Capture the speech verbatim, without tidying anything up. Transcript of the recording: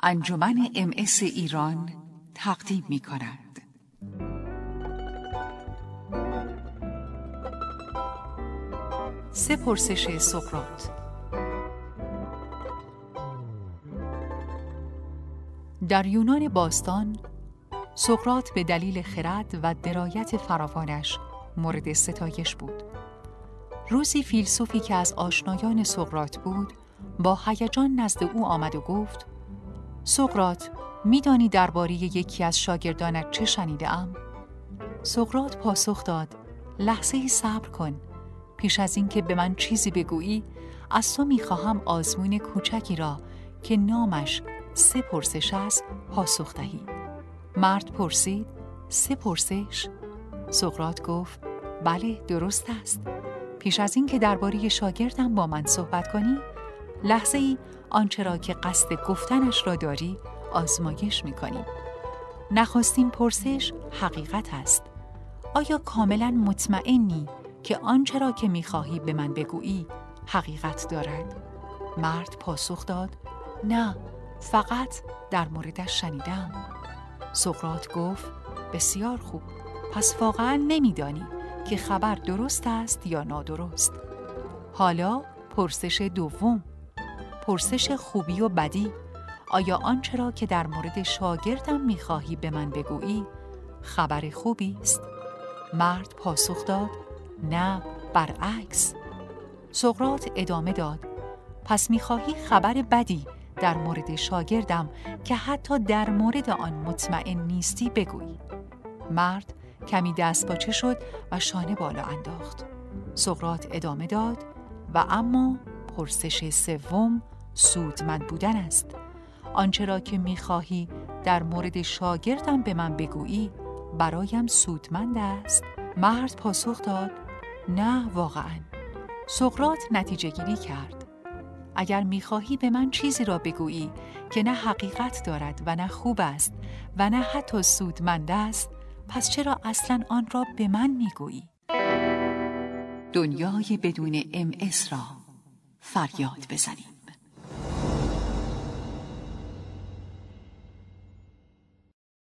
انجمن ام اس ایران تقدیم می کند. سه پرسش سقراط. در یونان باستان، سقراط به دلیل خرد و درایت فراوانش مورد ستایش بود. روزی فیلسوفی که از آشنایان سقراط بود، با هیجان نزد او آمد و گفت: سقراط، می‌دانی درباره یکی از شاگردانت چه شنیده‌ام؟ سقراط پاسخ داد: لحظه‌ای صبر کن. پیش از این که به من چیزی بگویی، از تو می‌خواهم آزمون کوچکی را که نامش سه پرسش است پاسخ دهی. مرد پرسید: سه پرسش؟ سقراط گفت: بله، درست است. پیش از این که درباره شاگردم با من صحبت کنی، لحظه‌ای آنچه را که قصد گفتنش را داری آزمایش می‌کنی. نخستین پرسش حقیقت است. آیا کاملاً مطمئنی که آنچه را که می‌خواهی به من بگویی حقیقت دارد؟ مرد پاسخ داد: نه، فقط در موردش شنیدم. سقراط گفت: بسیار خوب، پس واقعاً نمی‌دانی که خبر درست است یا نادرست. حالا پرسش دوم، پرسش خوبی و بدی. آیا آنچه را که در مورد شاگردم می‌خواهی به من بگویی خبر خوبی است؟ مرد پاسخ داد: نه، برعکس. سقراط ادامه داد: پس می‌خواهی خبر بدی در مورد شاگردم که حتی در مورد آن مطمئن نیستی بگویی. مرد کمی دست پاچه شد و شانه بالا انداخت. سقراط ادامه داد: و اما پرسش سوم سودمند بودن است. آنچه را که می‌خواهی در مورد شاگردم به من بگویی برایم سودمند است؟ مرد پاسخ داد: نه، واقعاً. سقراط نتیجه گیری کرد: اگر می‌خواهی به من چیزی را بگویی که نه حقیقت دارد و نه خوب است و نه حتی سودمند است، پس چرا اصلاً آن را به من می‌گویی؟ دنیای بدون ام اس را فریاد بزنید.